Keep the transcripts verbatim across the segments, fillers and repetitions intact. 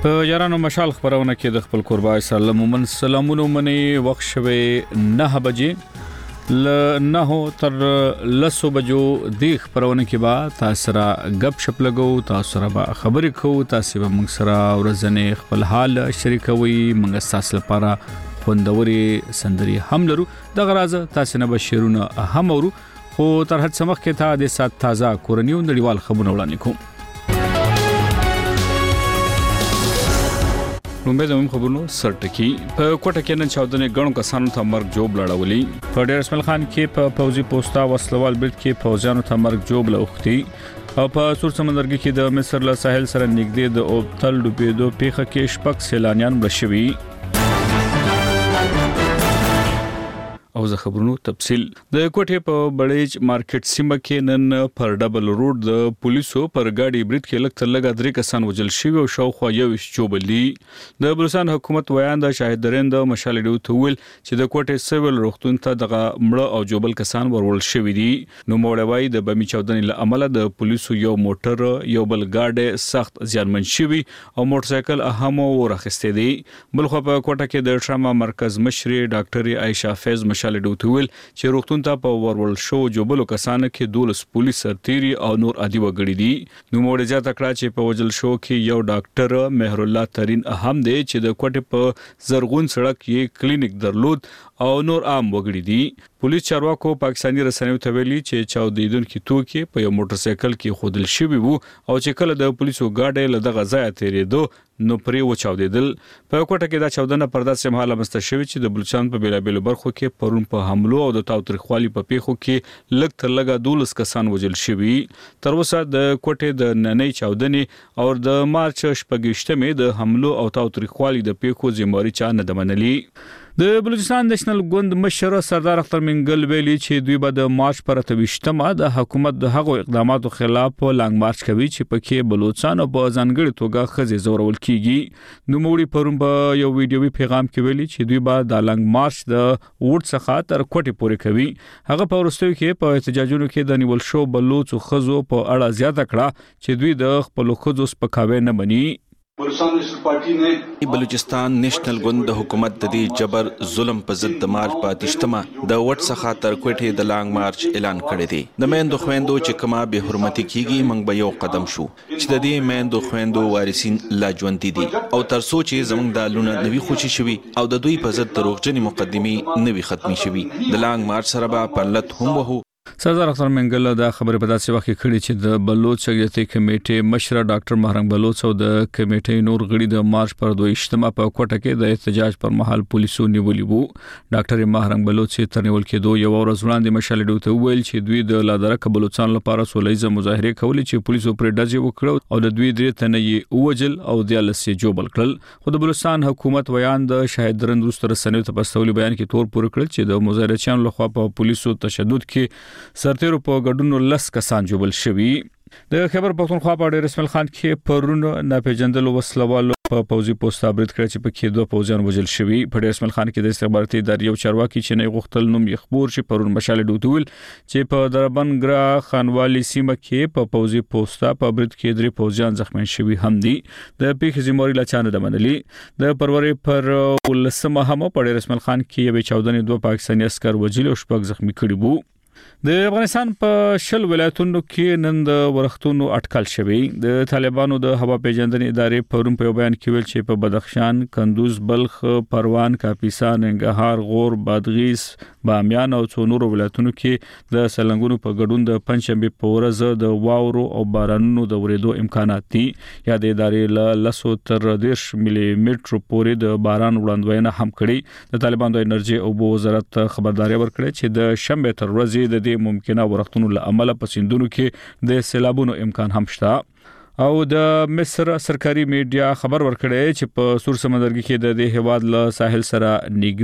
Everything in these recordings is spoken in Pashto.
په یارانو مشال خبرونه کې د خپل قربای سره مومن سلامونو منی وخت شوي نه بجې ل نه تر لسو بجو د خبرونه کې با تاسو را غب شپ لګو تاسو را خبرې کوو تاسو به موږ سره ورځنه خپل حال شریکوي موږ تاسو لپاره خوندوري سندري هم لرو د غراز تاسو نه بشیرونه هم ورو خو تر هڅه مخ کې تا د سات تازه کورنیو نړیوال خبرونه وړاندې کوم نومبه زموږ خبرونو سرټکی په کوټه کې نن چاودنې غنو کسانو ته مرګ جوب لړولې په ډیر اسماعیل خان کې په فوزي پوسټا وسلوال برید کې فوجانو ته مرګ جوب لوختي او په سور سمندرګي کې د مصر له ساحل سره نږدې د اوبتل ډوبېدو پیښه کې شپږ سیلانیان مړ شوي او زه خبرونو تفصیل د کوټه په بړیج مارکیټ سیمه کې نن پر ډبل روډ د پولیسو پر گاډي برید کې لکه لګا درې کسان وجل شوی او شاوخوا یو چوبلی د بلوچستان حکومت ویان د شاهد درند مشال ډیو تول چې د کوټه سیول روختون ته دغه مړه او جوبل کسان ورول شوی دي نو موړوي د بمی چودنې له عمله د پولیسو یو موټر یو بل گاډي سخت زیانمن شوی او موټر سایکل اهم ورخسته دي بلخو په کوټه کې د ټراما مرکز مشري ډاکټر عائشہ فیض مشال ډیو تول چې روختون ته په ورول شو جوبل کسان کې دولس پولیس سرتيري او نور عادي وګړي دي نو موړ ځا تکړه چې په وجل شو کې یو ډاکټر مهر الله ترين اهم دی چې د کوټه په زرغون سړک یې کلینیک درلود او نور عام وګړي دي پولیس چارواکو پاکستاني رسنیو ته ویلي چې چاودیدونکو توکي په یو موټر سایکل کې خودل شوی وو او چې کله د پولیسو گاډي له دغه ځای تیریدو نو پرې و چاودیدل په کوټه کې دا چاودنه پردا سمحاله مستشوي چې د بلوچستان په بیلابیلو برخو کې پرون په حملو او د تاوتریخوالي په پیښو کې لګ تر لګا دولس کسان وجل شوي تر اوسه د کوټه د ننۍ چاودنې او د مارچ شپږشتمې د حملو او تاوتریخوالي د پیښو ذمہواری چا نه دمنلي د بلوچستان نېشنل ګوند مشر سردار اختر منګل ویلي چې دوی به د مارچ پر اتويشتمه د حکومت د هغو اقداماتو خلاف لانګ مارچ کوي چې پکې بلوچستان په ځانګړي توګه خزي زورول کیږي نو موړي پرون په یو ویډیوي پیغام کې ویلي چې دوی به د لانګ مارچ د وډ څخه تر کوټي پورې کوي هغه په ورستوي کې په احتجاجونو کې د نیول شو بلوچ خزو په اړه زیاته کړه چې دوی د خپل خزو سپکاوي نه مني بلوچستان نېشنل ګوند د حکومت د دې جبر ظلم په ضد د مارچ په اتشتمه د وټ څخه تر کوټې د لانګ مارچ اعلان کړی دی د میندو خويندو چې کما به حرمتي کیږي موږ به یو قدم شو چې د دې میندو خويندو وارثین لا ژوند دي او تر سوچ زموږ د لونه نوي خوشي شوي او د دوی په ضد دروغجنې مقدمي نوي ختمي شوي د لانګ مارچ سره به پرلت هم وو سردار اختر منګل دا خبره په داسې وخت کې کړې چې د بلوچ شګیرتي کمیټې مشر ډاکټر مهرنګ بلوچ او د کمیټې نور غړي د مارچ پر دوه اجتماع په کوټه کې د احتجاج پر مهال پولیسو نیولې وو ډاکټر مهرنګ بلوچ تر نیول کې دوه یو ورځ وړاندې مشال ډیو ته ویل چې دوی د لادرک بلوچستان لپاره سولېزه مظاهره کولې چې پولیسو پر ډزې وکړو او د دوی درې تنه یې وجل او د لسې جوبل کړل خو د بلوچستان حکومت ویان د شاهد درند روستر سنوي ته پستولي بیان کې تور پور کړل چې د مظاهرچیانو لخوا په پولیسو تشدد کې سرتیرو په ګډونو لس کسان جوبل شوي د خبر پښتونخوا په ډیر اسماعیل خان کې پرون ناپېژندل وسلوالو په پوزي پوسټا برید کړ چې په کې دوه پوزیان وجل شوي په ډیر اسماعیل خان کې د استخباراتي ادارې یو چارواکي چې نه غوښتل نوم یې خبر شي پرون مشال ډوتول چې په دربنګرا خانوالي سیمه کې په پوزي پوسټا په برید کې درې پوزیان زخمی شوي هم دي د پیښې ذمہواری لا چانه د منلي د پروري پر ولسمه هم په ډیر اسماعیل خان کې یو چودنې دوه پاکستاني عسكر وجل او شپږ زخمی کړي وو د افغانستان په شل ولایتونو کې نن د ورښتونو اټکل شوی د طالبانو د هوا پیژندنې ادارې پرون په بیان کې ویل چې په بدخشان، کندوز، بلخ، پروان، کاپیسا، ننګرهار، غور، بادغیس، بامیان او څونور ولایتونو کې د سلنګونو په ګډون د پنځشنبه په ورځ د واورو او بارانونو د ورېدو امکانات دي یا د ادارې له لسو تر دیرش ملي متر پورې د باران وړاندوینه هم کړي د طالبانو د انرژي او اوبو وزارت خبرداري ورکړه چې د شنبه تر ورځې د ممکنه ورښتونو له عمله په سیندونو کې د سیلابونو امکان هم شته او د مصر سرکاري میډیا خبر ورکړی چې په سور سمندرګي کې د دې هواد له ساحل سره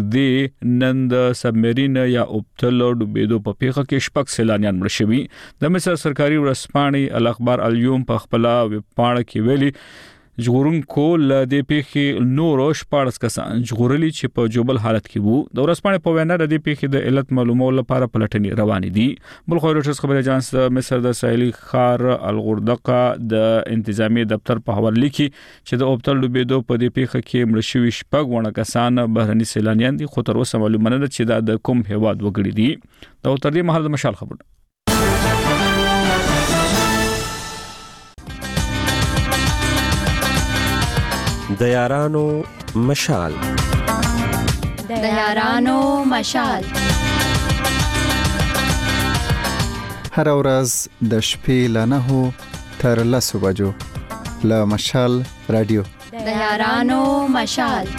نږدې نن د سبمرین یا اوبتل ډوبېدو په پیښه کې شپږ سیلانیان مړ شوي د مصر سرکاري ورځپاڼې الاخبار الیوم په خپل ویبپاڼه کې ویلي ژغورونکو ل دې پیښې نور شپږ کسان ژغورلي چې په جوبل حالت کې وو. د ورځپاڼې په وینا د دې پیښې د علت معلومولو لپاره پلټنې روانې دي. بل خو روټرز خبري اژانس مصر د ساحلي ښار الغردقه د انتظامی دفتر په حواله لیکي چې د اوبتل لوبېدو په دې پیښه کې مړ شوي شپږ ونه کسان بهرني سیلانیان دي، خو تر اوسه معلومه نه ده چې دا د کوم هیواد وګړي دي. دا تر دې مهال د مشال خبر د یارانو مشال د یارانو مشال هر ورځ د شپې له نهو تر لسو بجو له مشال رادیو د یارانو مشال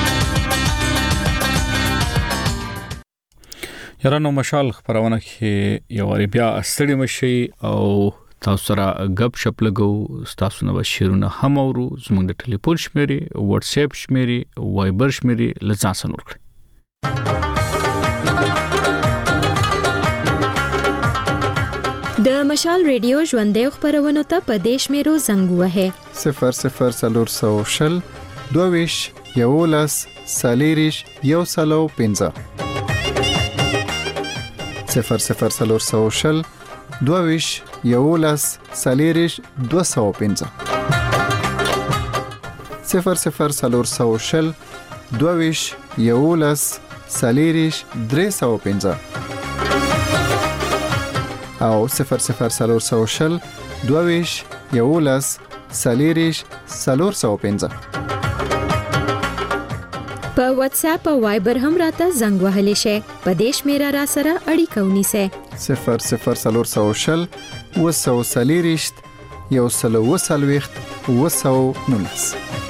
یارانو مشال خبرونه کې یو بیا ستړي مشي او تاسو سره غب شپ لګو. تاسو نو شیرونه هم اورو. زموږ د ټلیفون شمیرې، واتس اپ شمیرې، وایبر شمیرې لږ ځان نور کړئ. د مشال ریډیو ژوندې خبرونه ته په دیش میرو زنګ وهه صفر صفر سلور سو شل دویش یولس سالیریش یو سلو پنځه صفر صفر سلور سو شل دویش یولس سالیریش دو سو پنځه صفر صفر سلور سو شل دویش یولس سالیریش درې سو پنځه او صفر صفر سلور سو شل دویش یولس سالیریش سلور سو پنځه په واتس اپ او وایبر هم راته زنګ وهلی شي. په دیش میرا را سره اړیکه ونیسه صفر صفر سلور سو شل وسو سالیریشت یو سلو وسلويخت وسو نونس.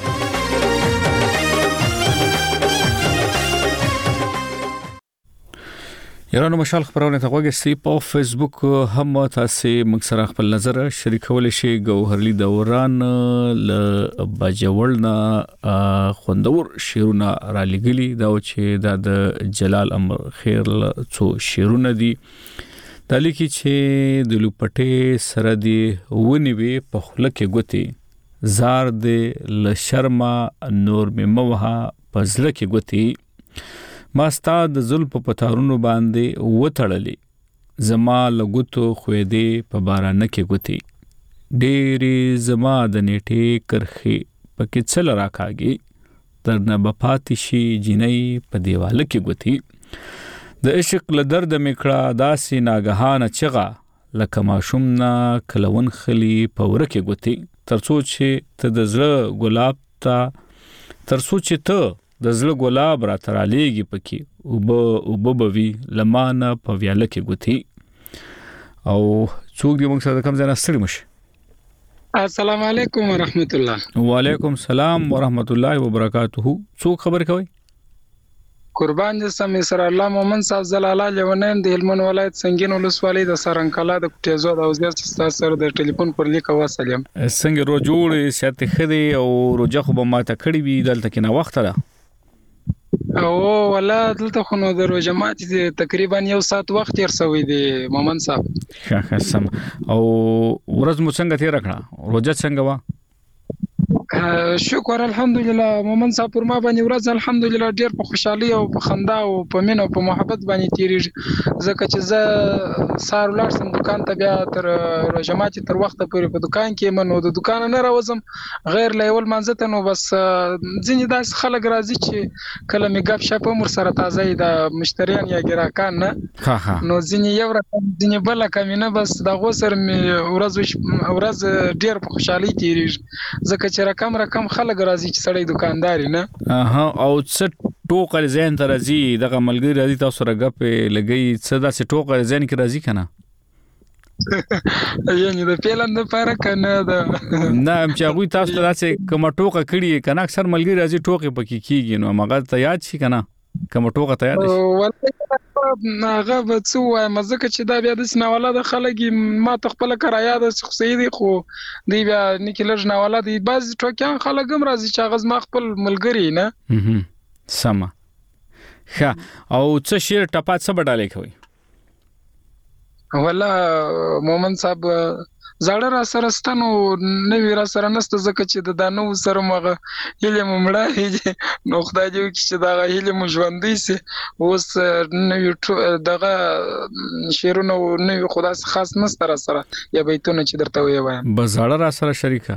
یارانو مشال خبرونه ته وګورئ. په فیسبوک هم تاسو موږ سره خپل نظر شریکول شي. گوهرلی دوران ل بجوړنا خوندور شیرونه را لګلی دا چې د جلال امر خیر څو شیرونه دي. د لیکي چې د لوپټې سره دی ونیوي په خله کې ګوتی زار دې ل شرما نور مموها پزله کې ګوتی ما ستاد زلف په تارونو باندې وټړلې زما لګوتو خوېدې په بارانه کې ګوتی ډېری زما د نیټې کرخي پکې څل راکاږي تر نه بپاتې شي جنۍ په دیواله کې ګوتی د عشق له درد میکړه داسې ناګهانه چغه لکه ماشومنا کلون خلی په ورکه ګوتی ترڅو چې ته د زړه ګلاب ته ترڅو چې ته د زړه ګلاب را ترالیږي پکې او او بوبوي لمانه په ویاله کې ګوتی او څوک دې موږ سره کوم ځای ستړي مشه. السلام علیکم ورحمت الله. وعلیکم السلام ورحمت الله وبرکاته. څوک خبر کوي؟ قربان دې سم سره الله مومن صاحب زلاله لونین د هلمند ولایت سنگین ولسوالۍ د سرنکلا د کوټېزو د اوزګر ستاسو سره د ټلیفون پر لیک واسلم. څنګه رو جوړ ساتي خدي او روجه خو به ماته کړی وی دلته کې نه وخت ده او ولا دلته خو نو د روجه ماته تقریبا یو ساعت وخت تیر شوی دی مومن صاحب. ښه سم. او ورځ مو څنګه تیر کړه؟ روجه څنګه وا؟ شکر الحمدلله مومن صاحب پر ما باندې ورځ الحمدلله ډیر په خوشحالي او په خندا او په مینه او په محبت باندې تیریږي ځکه چې زه سار ولر سم دکان ته بیا تر روجماتي تر وخت پورې په دکان کې منو د دکان نه راوځم غیر لیول منځته نو بس ځینې داس خلک راځي چې کله می غب شپ عمر سره تازه د مشتریان یا ګراکان نه نو ځینې یو رقم ځینې بل کمینه بس د غوسر می ورځ ورځ ډیر په خوشحالي تیریږي ځکه چې رقم رقم خلک راځي چې سړی دکانداري نه اها او څه ټوکر زین ته راځي دغه ملګری راځي تاسو رګپ لګي څه داسې ټوکر زین کې راځي کنه یعنی د پیلند لپاره کنه دا نه چې هغه تاسو داسې کوم ټوکر کړی کنه اکثر ملګری راځي ټوکې پکې کیږي نو مګر ته یاد شي کنه کوم ټوکر ته یاد شي هغه به څو وای مزه چې دا بیا د سنواله د خلک ما تخپل کرایا د شخصي خو دی بیا نکلج نواله دی باز ټوکیان خلک هم راځي چې هغه ما خپل ملګری نه سم ښه او څه شیر ټپات څه بدلې کوي ولا مومن صاحب زړه را سره ستنو نوی را سره نسته ځکه چې د دانو سره مغه هیله ممړه نو خدای دې وکړي چې دا هیله مو ژوندۍ سي اوس نوی دغه شیرونه نوی خدای خاص نسته را سره یا بیتونه چې درته وی وایم بزړه را سره شریکه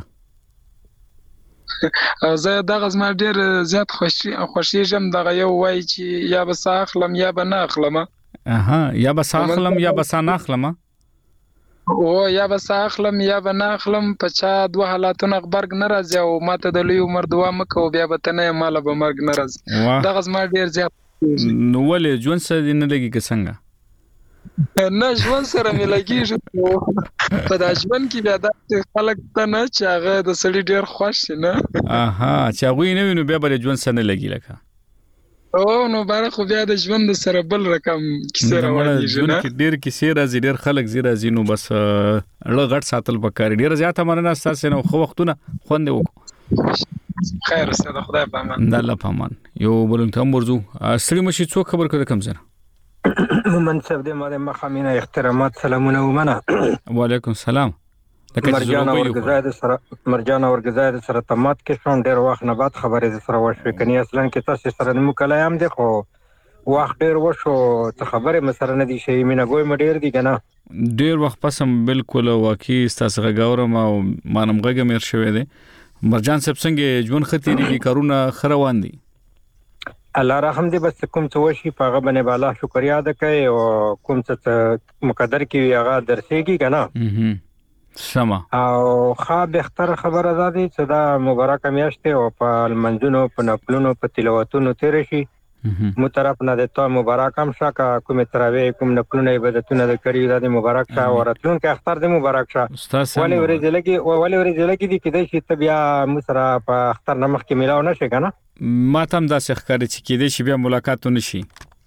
زه دغه زما ډیر زیات خوشي خوشیږم دغه یو وای چې یا به ساخلم یا به نه اخلم اها یا به ساخلم یا به سان اخلم او یا به ساخلم یا به نه اخلم په چا دوه حالاتونه خبرګ ناراضي او ماته د لوی عمر دوا مکو بیا به تنه مال به مرګ ناراضي دغه زما ډیر زیات نو ولې ژوند سره نه لګي که څنګه نه ژوند سره مې لګیږي په دا ژوند کې بیا د خلک ته نه چې هغه د سړي ډیر خوښ نه اها چې هغه نه ویني بیا به ژوند سره نه لګي لکه او نو بار خو بیا د ژوند سره بل رقم کیسه روانه ژوند کې ډیر کیسې راځي ډیر خلک زیرا زینو بس له غټ ساتل پکاري ډیر زیاته مننه تاسو نو خو وختونه خوند وکړو خیر سره خدای په امان د الله په امان یو بلنګ تم ورزو سړي مشي څو خبر کړه کم زنه منصب دې ماده مخامینه احترامات سلامونه ومنه وعلیکم السلام مرجان اورګزاید سره مرجان اورګزاید سره تمات کې شون ډیر وخت نه بعد خبرې سره وشوي کني اصلا کې تاسو سره نو کلایم دی خو وخت ډیر وشو ته خبره مسره نه دي شي مینه ګوي مډیر دي کنه ډیر وخت پسم بالکل واقعي تاسو غاورم او مانم غږ مېر شوې دي مرجان صاحب څنګه ژوند خطرې کې کارونه خروان دي الله رحم دې بس کوم څه وشي په هغه باندې بالا شکریا ده کوي او کوم څه مقدر کې هغه درسېږي کنه سما او خا بهتر خبره ده چې دا مبارک میاشت او په منځونو په نفلونو په تلاوتونو تیر شي مو طرف نه ده ته مبارک هم شکه کوم تراوی کوم نفلونه عبادتونه د کړی د مبارک شه او راتلون کې اختر د مبارک شه ولې ورځ لګي ولې ورځ لګي دي کېدای شي ته بیا مسره په اختر نمخ کې ملاو نشي کنه ما تم دا څه ښکاري چې کېدای شي بیا ملاقات ونشي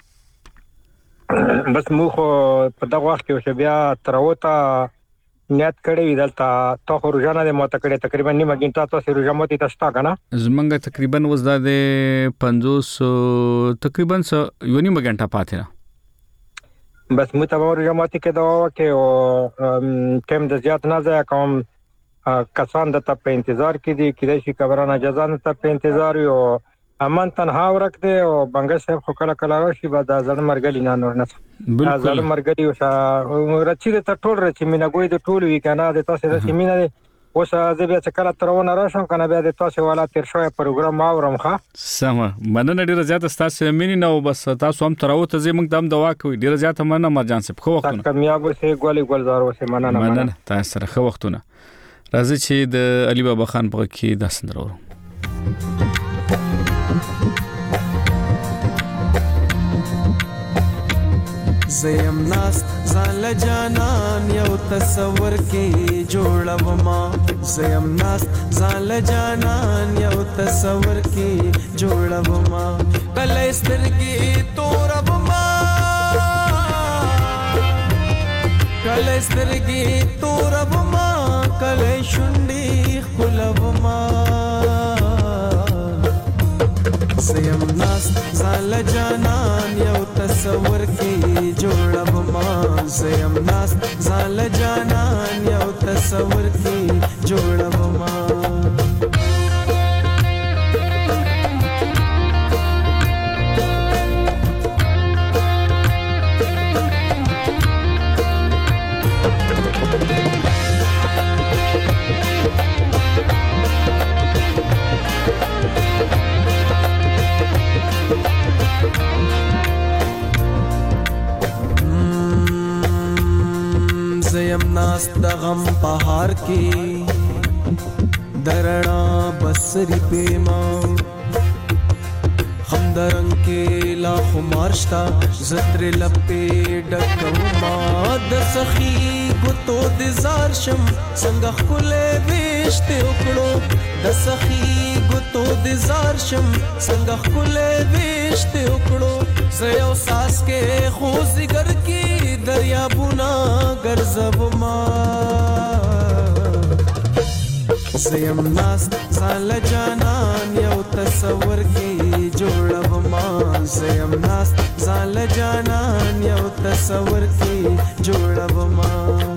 بس مو خو په دغه وخت کې بیا تروته نیت کړی دلته تو خو روزانه د ماته کړی تقریبا نیمه غنټه تاسو روزانه متي تاسو کنه زمنګ تقریبا وزدا د پنځوس تقریبا یو نیمه غنټه پاتې نه بس مو ته روزانه متي کې دا وکه او ټیم د زیات نه ځای کوم کسان د ته په انتظار کې دي کله چې خبرانه اجازه نه ته په انتظار یو امان تنها ورکته او بنګ صاحب خو کله کله راشي بعد ځل مرګلی نه نور نه ځل مرګلی او رچې ته ټول رچې مینا ګوي د ټول وی کنه د تاسو د سیمینه اوس زه بیا چې کله ترونه راشم کنه بیا د تاسو والا تیر شوی پروګرام اورم ښه سم مننه ډیره زیاته تاسو مینې نو بس تاسو هم تراوته زه موږ دم دوا کوي ډیره زیاته مننه مرجان صاحب خو وختونه کامیاب اوسې ګولې ګلزار اوسې مننه مننه تاسو سره خو وختونه راځي چې د علي بابا خان په کې د سندرو زیم ناس زال جانان یو تصور کې جوړم ما زیم ناس زال جانان یو تصور کې جوړم ما کله سترګې تورم ما کله سترګې تورم ما کله شونډې خلم ما زیم ناس زال جانان یو تصور کې جوړم ما زیم ناس زال جانان یو تصور کې جوړم ما زیم ناس د غم پهار کې درنا بسری پیما هم درنګ کې لا خمارشتا زتر لپې ډکما د سخی ګوتو د زار شم څنګه خله وشته وکړو د سخی ګوتو د زار شم څنګه خله وشته وکړو زيو ساس کې خو زګر کې دریابونه ګرځب ما زیم ناس زال جانان یو تصور کې جوړم ما زیم ناس ځان له جانان یو تصور کې جوړوما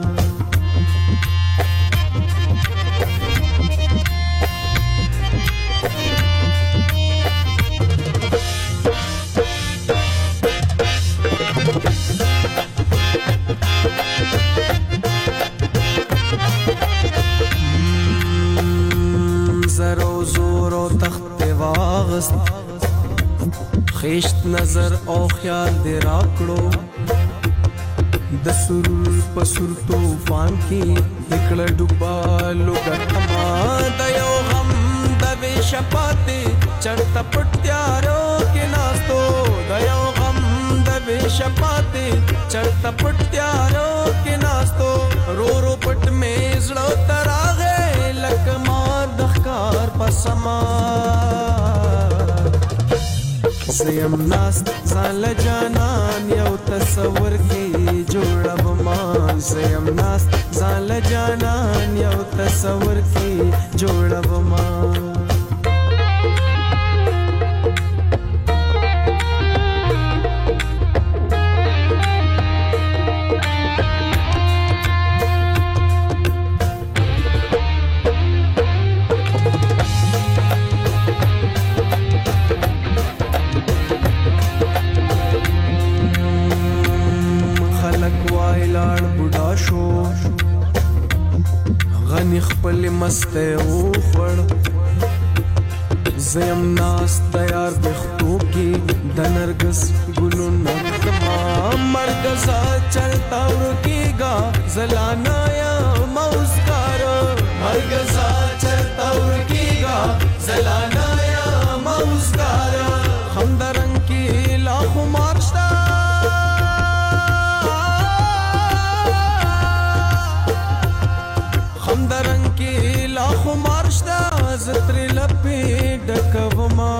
زرو زورو تخت واغست خیشت نظر او خیال دی راکړو د سرور پسور طوفان کې نکړه ډوبالو ګټما د یو غم د وشپاتې چړت پټیارو کې ناستو د یو غم د وشپاتې چړت پټیارو کې ناستو رو رو پټ مې زړه تراغه لکما دخکار پسما زیم ناس ځان له جانان یو تصور کې جوړوما زیم ناس ځان له جانان یو تصور کې جوړوما غنی خپل مسته او خړ زم ناس تیار بختو کی د نرګس ګلو نکما مرګزا چلتا ورکیگا زلانا یا موسکار مرګزا چلتا ورکیگا زلانا یا موسکار هم درن کی لاخو مارشتا درنګ کې لاخو مارشتا زتر لپې ډکوما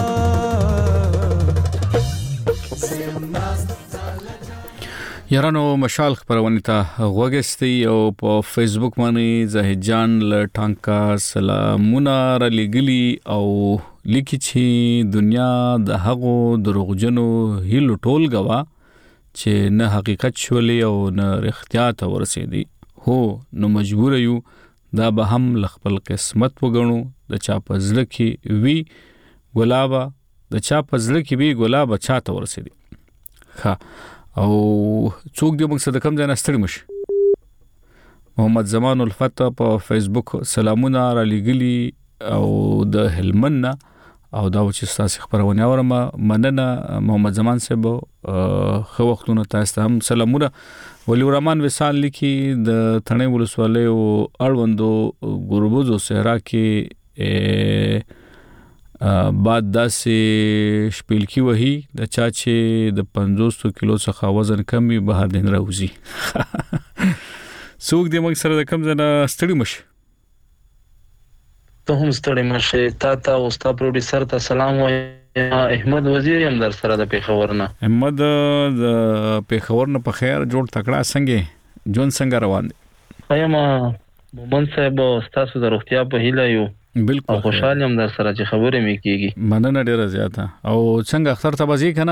یارانو مشال خبرونه ته غوګستی او په فیسبوک باندې زاهد جان ل ټانکا سلامونه را لګلی او لیکي چې دنیا د هغو دروغجنو هیلو ټول غوا چې نه حقیقت شولې او نه اختیار ته ورسېدي هو نو مجبور یو دا به هم خپل قسمت وګڼو د چا پزړه کې وی ګلابا د چا پزړه کې وی ګلابا چاته ورسېدي ها او څوک دې موږ صدقم ځای نستړي مشي محمد زمان الفتح په فیسبوک سلامونه را لګلی او د هلمند او دا چې تاسو خبرونه اورم مننه محمد زمان صاحب خو وختونه تاسو هم سلامونه ولی الرحمن وصال لیکي د تڼې ولسوالۍ او اړوندو ګوربوزو صحرا کې بعد داسې شپیلکی وهي د چا چې د پنځوس کیلو څخه وزن کم وي بهر دین راوځي څوک دې موږ سره د کم ځنه ستړي مشي ته هم ستړي مشي تا ته او ستا پروډوسر ته سلام وایم احمد وزیر هم در سره د پیښور نه احمد د پیښور نه په خیر جوړ تکړه څنګه جون څنګه روان دي ایم مومن صاحب تاسو د روغتیا په هیله یو بالکل خوشاله هم در سره چې خبرې مې کیږي مننه ډیره زیاته او څنګه اختر ته بځی کنه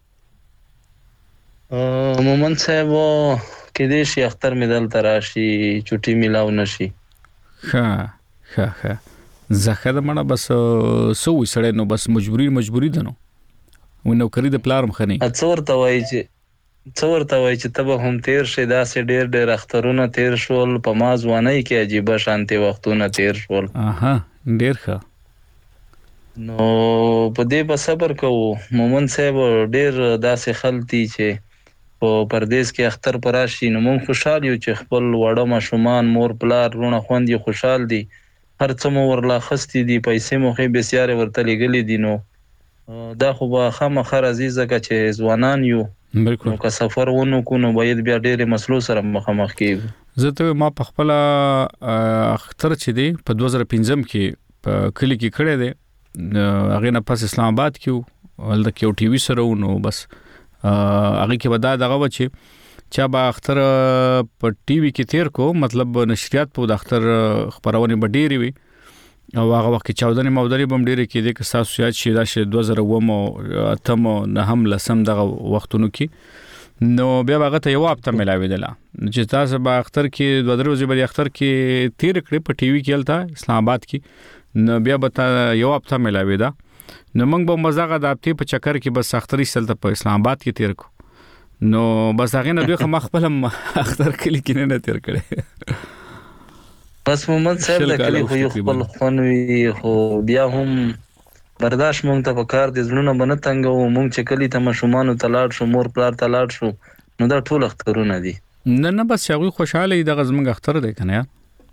مومن صاحب کې دې شي اختر مې دل تراشي چټي ملاو نشي ها ها ها زخه د مړه بس سو وسړې نو بس مجبوری مجبوری ده نو ونو کړی د پلارم خني څور ته وای چې څور ته وای چې تبه هم تیر شه داسې ډېر ډېر اخترونه تیر شول په ما ځواني کې عجیب شانتي وختونه تیر شول اها ډېر ښه نو په دې په صبر کوو مومن صاحب ډېر داسې خلتي چې په پردیس کې اختر پراشي نو مونږ خوشاله یو چې خپل وړو ماشومان مور پلار رونه خوندې خوشاله دي هر څه مو ورلا خستې دي پیسې مو خې بسیاره ورته لګلې دي نو دا خو به خامخر عزیزه که چې ځوانان یو بالکل که سفر ونه کو نو باید بیا ډېرې مسلو سره مخامخ کیږو زه ته ما په خپل اختر چې دی په دوه زره پنځم کې په کلی کې کړی دی هغه نه پس اسلام آباد کې ولدا کې ټي وي سره نو بس هغه کې ودا دغه و چې چا با اختر په ټي وي کې تیر کو مطلب نشریات په د اختر خبرونه بډېری وي او هغه وخت چاودنې مودري بم ډیره کېده که تاسو یاد شي دا چې دوه زره اووه مو اتم نه هم لسم دغه وختونو کې نو بیا هغه ته یو هفته ملاویدله چې تاسو به اختر کې دوه درې ورځې به اختر کې تیر کړې په ټي وي کې هلته اسلام آباد کې نو بیا به یو هفته ملاویده نو موږ به مزاغه د هفته په چکر کې بس اختري سلته په اسلام آباد کې تیر کو نو بس هغه نه دوی خو خپل اختر کلی کې نه تیر کړي بس مومن صاحب د کلی خو خپل خونوي خو بیا هم برداشت مونږ ته پکار دي زړونه بنه تنګ او مونږ چې کلی ته مشومان ته لاړ شو مور پلار ته لاړ شو نو دا ټول اخترونه دي نه نه بس هغه خوشاله دي د غزمنګ اختر دی کنه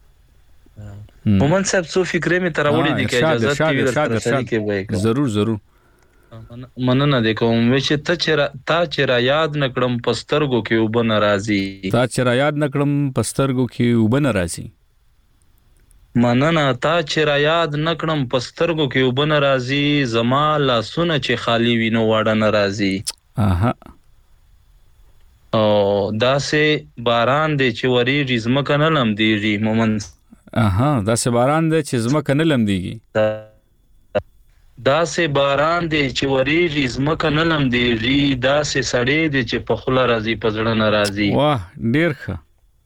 مومن صاحب سو فکرې می تراوړي دي کې اجازه کې ورسره کې وای ضرور ضرور مننه د کوم چې ته چې تا چې را یاد نکړم پسترګو کې وب ناراضي تا چې را یاد نکړم پسترګو کې وب ناراضي مننه تا چې را یاد نکړم پسترګو کې وب ناراضي زما لاسونه چې خالی وینو واړه ناراضي اها او داسې باران دی چې وریږي زمکه نه لم دیږي مومن اها داسې باران دی چې زمکه نه لم دیږي داسې باران دی چې وریږي زمکه نه لم دیږي داسې سړی دی چې په خوله راځي په زړه نه راځي واه ډیر ښه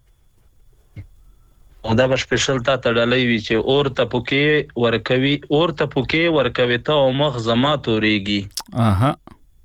او دا به سپیشل تا ته ډالۍ وي چې اور ته پوکې ورکوي اور ته پوکې ورکوي ته او مخ زما تورېږي اها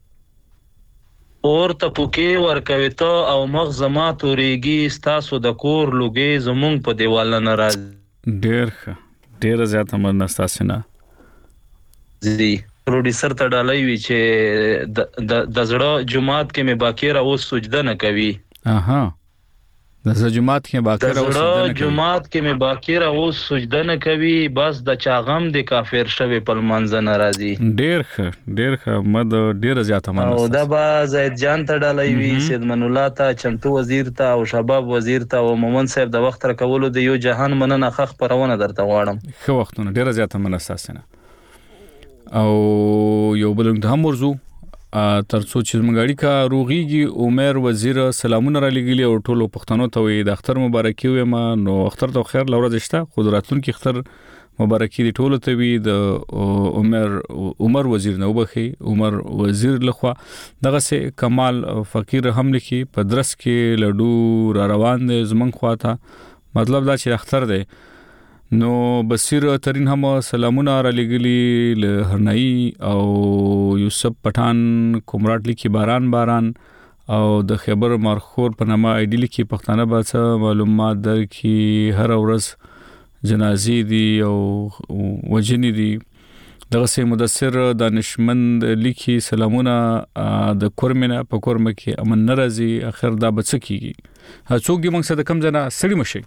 اور ته پوکې ورکوي ته او مخ زما تورېږي ستاسو د کور لوګي زمونږ په دیوال نه راځي ډیر ښه ډیر زیاته مننه ستاسو نه زی پروډوسر ته ډالۍ وي چې د د زړه جمعات کې مې باکیره اوس سجده نه کوي اها د جمعات کې باکیره اوس سجده نه کوي د جمعات کې مې باکیره اوس سجده نه کوي بس د چاغم د کافر شوی په منځ نه راځي ډیر ښه ډیر ښه مد ډیر زیاته مننه او دا با زید جان ته ډالۍ وي سید من الله ته چمتو وزیر ته او شباب وزیر ته او مومن صاحب د وخت را کولو د یو جهان مننه خخ پرونه درته غواړم ښه وختونه ډیر زیاته مننه تاسو نه او یو بل هم ورزو ترڅو چې مګاړي کا روغيږي عمر وزیر سلامونه را لګیلی او ټولو پښتنو ته وي د اختر مبارکي وي ما نو اختر ته خیر لورځ شته قدرتون کې اختر مبارکي دی ټولو ته وي د عمر عمر وزیر نو بخي عمر وزیر لخوا دغه سه کمال فقیر هم لکی په درس کې لډو را روان دي زمنګ خواته مطلب دا چې اختر دی نو بصیر ترين هم سلامونه را لګلی له هرنئی او یوسف پټان کومراټ لیکي باران باران او د خیبر مرخور په نامه ایډی لیکي پښتانه به معلومات در کی هر ورځ جنازي دي او وجنی دي دغه سه مدثر دانشمند لیکي سلامونه د کورمنه په کورمه کې امن ناراضي اخر دا بچکیږي څوک دی موږ سره کم ځنه سړی مشي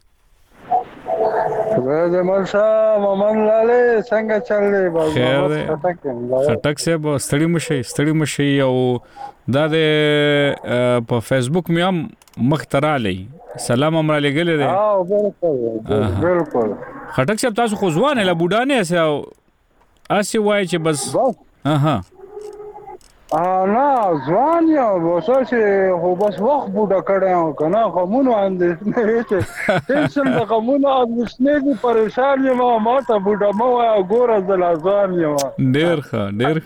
زه مرشا مومن لاله څنګه چل دی بابا خټک سے به ستړي مشي ستړي مشي او دا د په فیسبوک مې هم مختراله سلام امر لګل دی ها بالکل بالکل خټک صاحب تاسو خو ځوان له بوډانه اسه اسی وای چې بس اها ا نه ځوان یا وسه چې خو بس وخت بوډا کړه کنه قومونو اندې نه چې ټینشن د قومونو اندې دي پریشان یم ما ته بوډا مو ګوره زلا ځوان یم ډیر ښه ډیر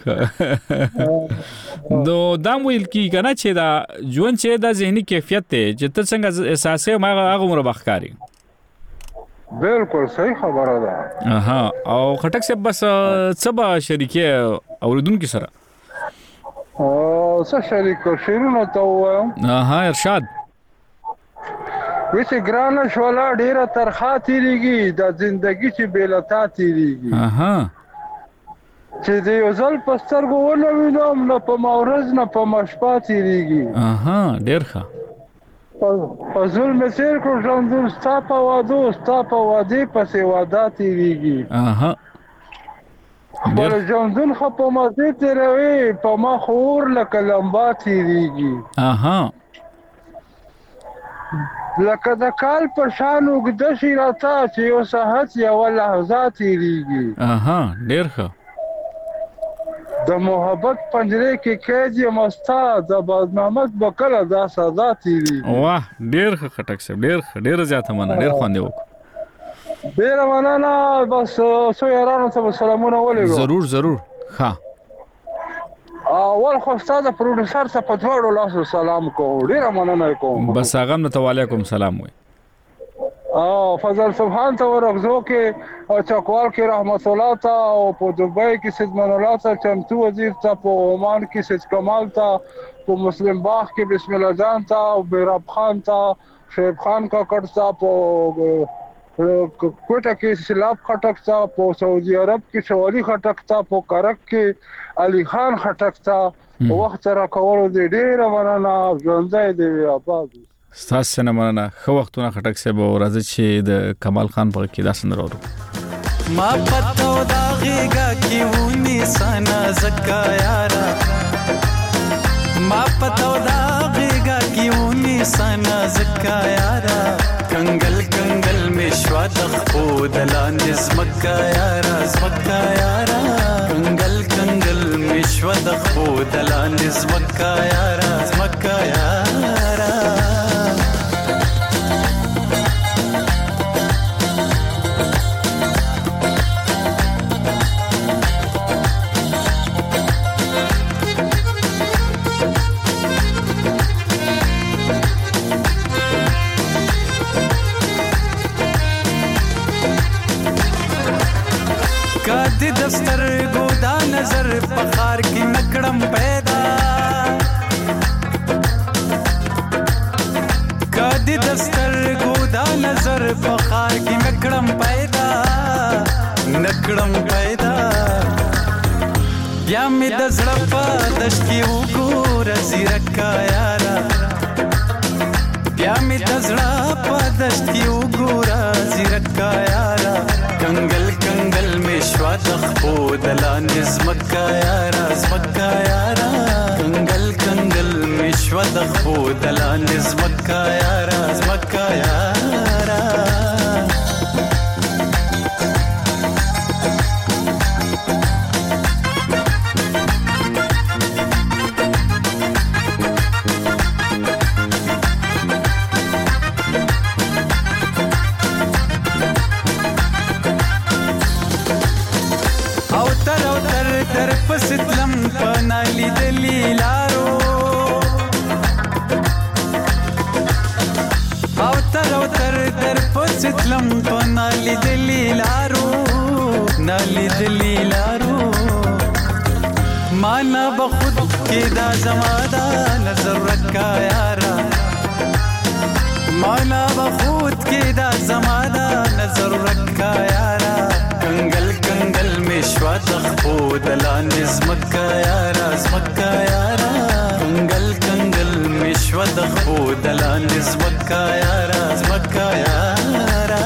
ښه نو دا ویل کی کنه چې دا ژوند چې د ذهني کیفیت ته چې ته څنګه احساسې ما هغه عمر بخکاری بالکل صحیح خبره ده اها او خټک صاحب بس سبا شریکه اوریدونکو سره او څه شریک شیرونو ته وایم اها ارشاد وڅ ګرانه شولا ډیره ترخه تیریږي د ژوندۍ چې بیلتا تیریږي اها چې د یو ځل پسترګو ونه وینم نه په مورز نه په مشپا تیریږي اها ډیر ښه په ظلم سیر کو ژوند ستا په وادو ستا په وادي پسې وادا تیریږي اها پر ژوندون خو په مزه تیروي په ما خور لکه لمبا تیریږي اها لکه د کال په شان وګد شي راته چې یو ساعت یا لحظات تیریږي اها ډیر ښه د محبت پنجره کې قید یم مستا د بازنامت بکله دا سزا تیریږي واه ډیر ښه خټک صاحب ډیر ډیر زیاته مننه ډیر خوندې وک ډیر مننه بس سو یارانو ته سلامونه ولېږو ضرور ضرور ها اول خو استاد پروډوسر ته په دواړو لاسو سلام کوم ډیر مننه کوم بس هغه نو وعلیکم سلام وي او فضل سبحان ته ورغزو کې او چکوال کې رحمت الله ته او په دوبۍ کې سید من الله ته چمتو وزیر ته په عمان کې سید کمال ته په مسلم باغ کې بسم الله جان ته او بیراب خان ته شیب خان کا کټ ته په کوټه کې سلاب خټک ته په سعودي عرب کې شوالي خټک ته په کرک کې علي خان خټک ته وخت را کول دي ډیر مننه ژوندۍ دی آباد ستاسو نه مننه خو وختونه خټک سه به ورځ چې د کمال خان په کې داسن راوړو ما پتو دا غيګه کې ونی سنا زکا یارا ما پتو دا غيګه کې ونی سنا زکا یارا کنگل کنگل مشوا د خود لاندې زمکا یارا زمکا یارا کنگل کنگل مشوا د خود لاندې زمکا یارا زمکا یارا کدی دستر ګودا نظر پخار کی نکړم پیدا کدی دستر ګودا نظر پخار کی نکړم پیدا نکړم پیدا بیا می د زړه په دش کی وګور زیرکا یارا بیا می د زړه په دش کی وګور زیرکا یارا کنگل کنگل مشوا د خود لاندې زمکا یارا زمکا یارا کنگل کنگل مشوا د خود لاندې زمکا یارا زمکا یارا پستلم پنالی دلی لارو او تر او تر در پستلم پنالی دلی لارو نالی دلی لارو مانا بخود کې دا زمادا نظر رکا یارا مانا بخود کې دا زمادا نظر رکا یارا کنگل کنگل مشوا د خود لاندې زمکا یارا زمکا یارا کنگل کنگل مشوا د خود لاندې زمکا یارا زمکا یارا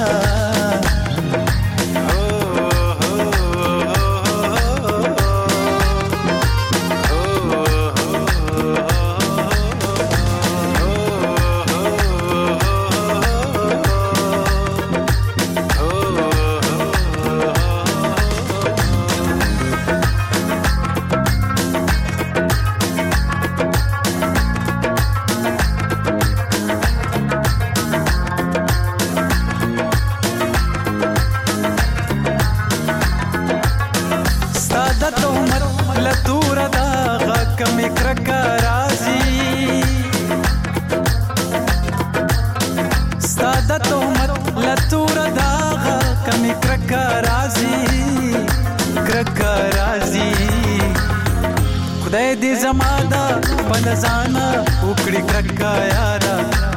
خدای دې زمادا پلزانا وکړي کرکا یارا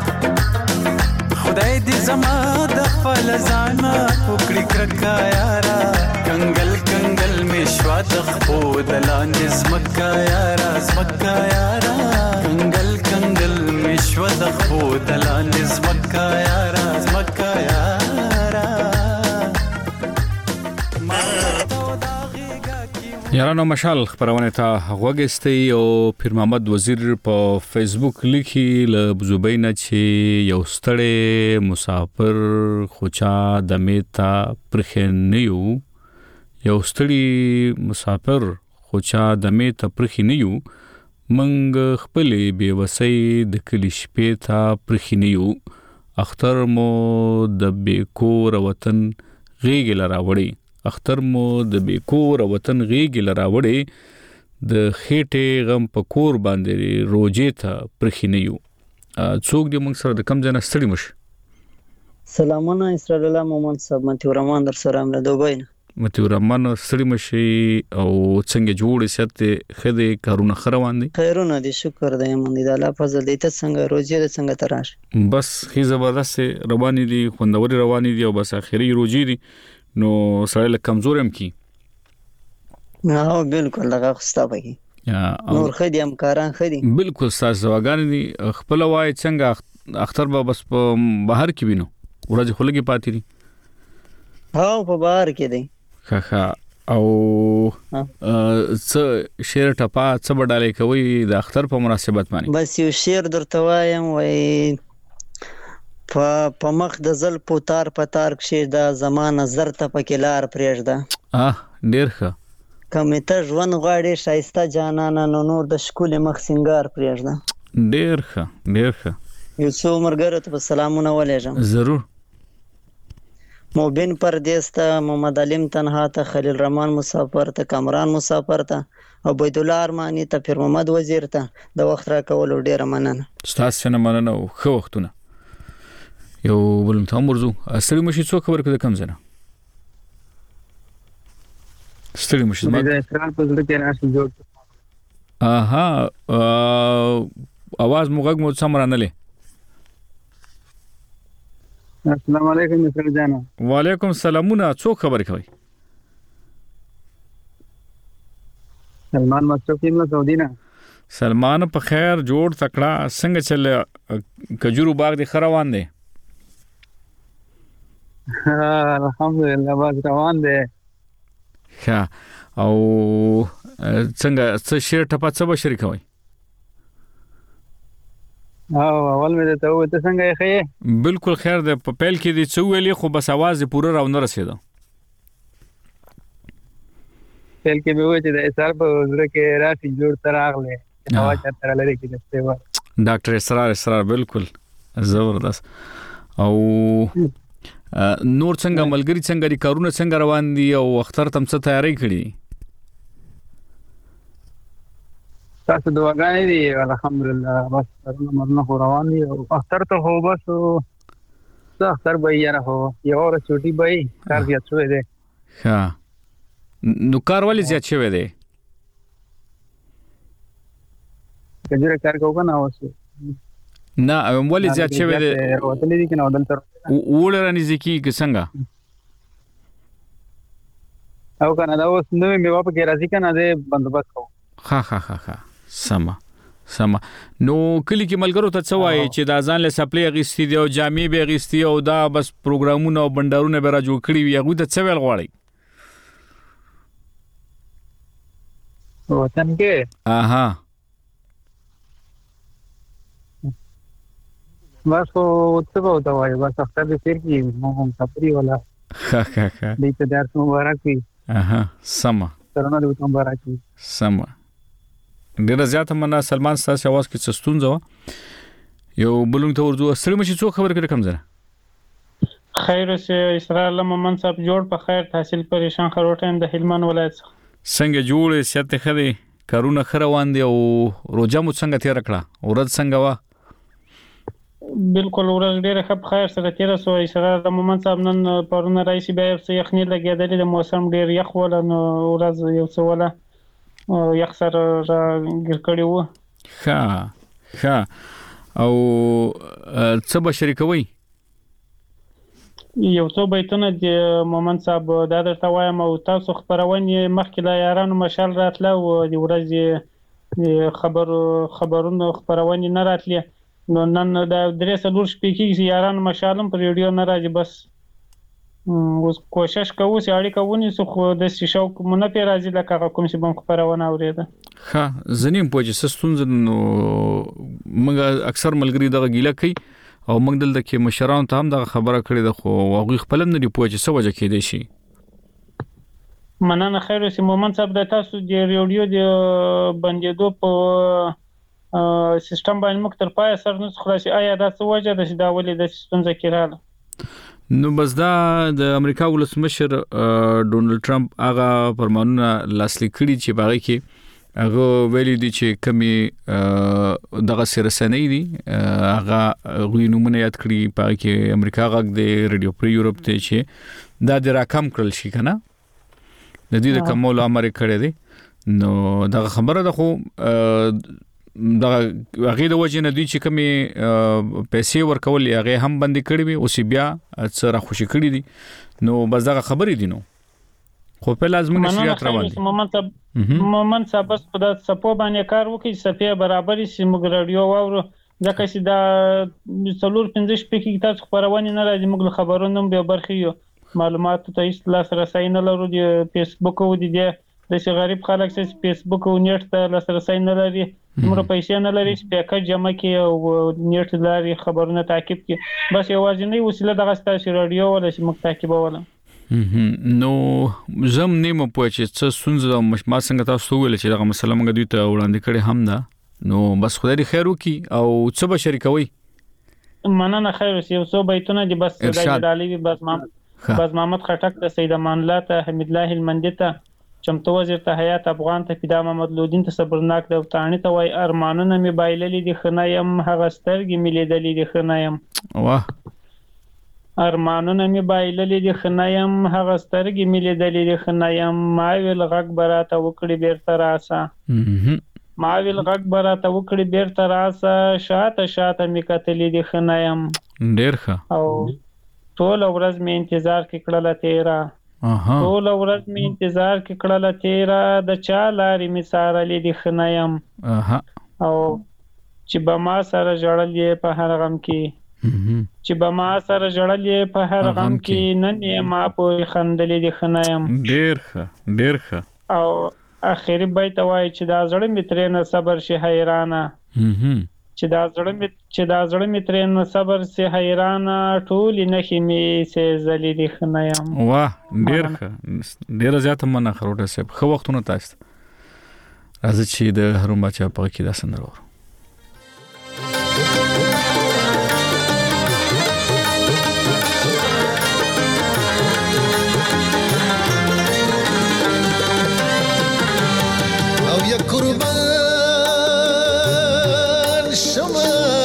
خدای دې زمادا پلزانا وکړي کرکا یارا کنگل کنگل مشوا د خود لاندې زمکا یارا زمکا یارا کنگل کنگل مشوا د خود لاندې زمکا یارا زمکا یارا یارانو مشال خبرونه ته غوګستی او پیر محمد وزیر په فیسبوک لیکي ل بزوبینه چې یو ستړی مسافر خوچا د میتا پرخنیو یو ستړی مسافر خوچا د میتا پرخنیو منګ خپلې بیوسۍ د کلی شپې ته پرخنیو اختر مو د بیکور وطن غیږ لراوړي اختر مو د بیکور وطن غیږ لراوړي د خېټې غم په کور باندې روجې ته پرخینیو څوک دې موږ سره د کم ځای ستړي مش سلامونه اسرائیل الله مومن صاحب متي رحمان در سره امره دوبای متي رحمان ستړي مشي او څنګه جوړې ست خدي کارونه خروان دي خیرونه دي شکر دی من دي الله فضل دي ته څنګه روزي د څنګه تراش بس خي زبردست رواني دي خوندوري رواني دي او بس اخري روزي دي نو سره کمزور هم کی نه بالکل لږه خسته بگی نور خدي همکاران خدي بالکل تاسو واغان دي خپل وای څنګه اختر به بس په بهر کې وینو ورځ خلګي پاتې دي ها په بهر کې دي خا خا او څه شعر ټپا څه بډالې کوي د اختر په مناسبت باندې بس یو شعر درته وایم وای په په مخ د زل پوتار پتار کې د زمانه زر ته پکلار پرېږده اه ډیر ښه کمیته ژوند غواړي شایسته جانانه نو نور د شکول مخ سنگار پرېږده ډیر ښه ډیر ښه یو څو مرګره ته سلامونه ولېږم ضرور موبین پردیس ته محمد علیم تنها ته خلیل رحمان مسافر ته کامران مسافر ته او بيد الله ارمانی ته پیر محمد وزیر ته د وخت را کول ډیر مننه تاسو نه مننه خو وختونه یو ولوم ته مرزو اصلي مشي څو خبر کده کم زنه ستړي مشه ما د اسرائیل په ځل کې راشي جوړ اها आवाज موږ مو سم رانلې السلام علیکم اسرائیل جان وعلیکم سلامونه څو خبر کوي سلمان مصطفی نو سعودینا سلمان په خیر جوړ تکړه څنګه چل کجورو باغ دی خروان دی الحمدلله باز روان دی ها او څنګه څه شیر ټپا څه بشری کوي او اول مې ته و ته څنګه یې بالکل خیر ده په پیل کې دي څو ویلې خو بس आवाज پوره راو نه رسیدو پیل کې به و چې د اسرار په وزره کې راشي جوړ تراغله هوا چتر لري کې دسته و ډاکټر اسرار اسرار بالکل زبردست او نور څنګه ملګری څنګه لري کارونه څنګه روان دي او اختر تم څه تیاری کړی تاسو دعاګانې دي الحمدلله بس سرونه مرنه روان دي او اختر ته هو بس څه اختر به یې راهو یو ور چوټي به کار بیا شوې ده ها نو کار ولې زیات شوې ده کجره کار کوو نه اوسه نه ولې زیات شوې ده وتلې دي کنه ودل تر وړه نزدیکی څنګه او کنه دا اوس نو مې واپس کې راځي کنه دې بندوبست کوو ها ها ها ها سما سما نو کلی کې ملګرو ته څه وایي چې دا ځان له سپلې غیستي دی او جامې به غیستي او دا بس پروګرامونه او بندرونه به را جوړ کړی وي هغه ته څه ویل غواړي وطن کې اها بس او څه به وتا وایي بس اختر دې تیر کی مو هم سفري ولا ها ها ها دې ته درس مبارک وي اها سما سرونه دې مبارک وي سما ډیره زیاته مننه سلمان تاسو आवाज کې څه ستونزه یو بلون ته ورځو سره مشي څو خبر کړه کم زنه خیر سه اسرائیل مومن صاحب جوړ په خیر تحصیل پریشان خروټین د هلمند ولایت څنګه جوړ سیاته خدي کارونه خروان دي او روزه مو څنګه تیر کړه ورځ څنګه وا بالکل ورځ ډیره ښه خیر سره تیر سو اسرائیل مومن صاحب نن پرونه رئیس بیا څه یخنی لګیدل د موسم ډیر یخ ول نو ورځ یو څه ولا یخ سره ګر کړی وو ها ها او څه بشری کوي یو څو بیتونه د مومن صاحب دا درته وایم او تاسو خبرونه مخکې لا یارانو مشال راتله او د ورځې خبرو خبرونه خبرونه نه راتله نو نن دا درې سلور شپې کې یارانو مشالم پر ریډیو نه راځي بس اوس کوشش کوو چې اړیکه ونیسو خو د شوق مونږ په راځي لکه کوم چې بم خبرونه اورېده ها زنیم پوهې سستون نو موږ اکثر ملګری دغه ګیله کوي او موږ دلته کې مشران ته هم دغه خبره کړې ده خو هغه خپل نه دی پوهې څه وجه کې دی شي مننه خیر اوسې مومن صاحب د تاسو د ریډیو د بندېدو په سیستم باندې مختلف پای سر نه خلاصي آیا دا څه وجه ده چې دا ولې د ستونزه کې رااله نو بس دا د امریکا ولسمشر ډونلډ ټرمپ هغه فرمانونه لاسلیک کړي چې باغی کې هغه ویلي دي چې کمی دغه سرسنۍ دي هغه غوی نمونه یاد کړي باغی کې امریکا غږ د رادیو پری یورپ ته چې دا د راکم کړل شي کنه د دې د کومول امر کړی دی نو دا خبره ده خو دا هغه د وجه نه دی چې کمی پیسې ورکول هغه هم بند کړی وي او سی بیا سره خوشی کړی دي نو بس دا خبرې دي نو خو په لازم نشریات روان دي مومن صاحب مومن صاحب بس په سپو باندې کار وکړي صفه برابرې سیمه رادیو واورو ځکه چې دا څلور پنځه شپې کې تاسو خبرونه نه راځي موږ خبرونه به برخیو معلومات ته هیڅ لاسرسي نه لرو د فیسبوک او د د غریب خلک چې فیسبوک او نیټ ته لاسرسي نه لري موږ پیسې نه لري چې پیکج جمع کړي او نیټ لري خبرونه تعقیب کړي بس یوازینی وسیله دغه ستاسو رادیو ولا چې موږ تعقیبوله نو زم نیمه پوه چې څه سنځه ما څنګه تاسو ویل چې دغه مسله موږ دوی ته وړاندې کړي هم ده نو بس خدای دې خیر وکړي او څه به شریکوي مننه خیر اوسې یو څو بیتونه دي بس د علي بس ما بس محمد خټک د سید امان الله ته حمید الله هلمندي ته چمتو وزیر ته حیات افغان ته پیدا محمد لودین ته صبرناک د وطانی ته وای ارمانونه می بایللې دي خنایم هغه سترګې می لیدلې دي خنایم واه ارمانونه می بایللې دي خنایم هغه سترګې می لیدلې دي خنایم ما ویل غږ براته وکړي بیرته راسه ما ویل غږ براته وکړي بیرته راسه شاته شاته می کتلې دي خنایم ډیر ښه او ټول ورځ می انتظار کې کړله تیرا ټول ورځ می انتظار کې کړله تیرا د چا لارې می سارلې دي خنایم او چې به ما سره جړلې په هر غم کې چې به ما سره جړلې په هر غم کې نن یې ما په خندلې دي خنایم ډیر ښه ډیر ښه او اخیری بیت وای چې دا زړه می ترې نه صبر شي حیرانه چې دا زړه می چې دا زړه می ترې نه صبر سي حیرانه ټول نه خمي سي زلي دي خنایم واه ډیر ښه ډیر زیاته مننه خروټه صاحب خو وختونه تاسو راځي چې د هروم بچا په کې دا سندرو او یا قربان شما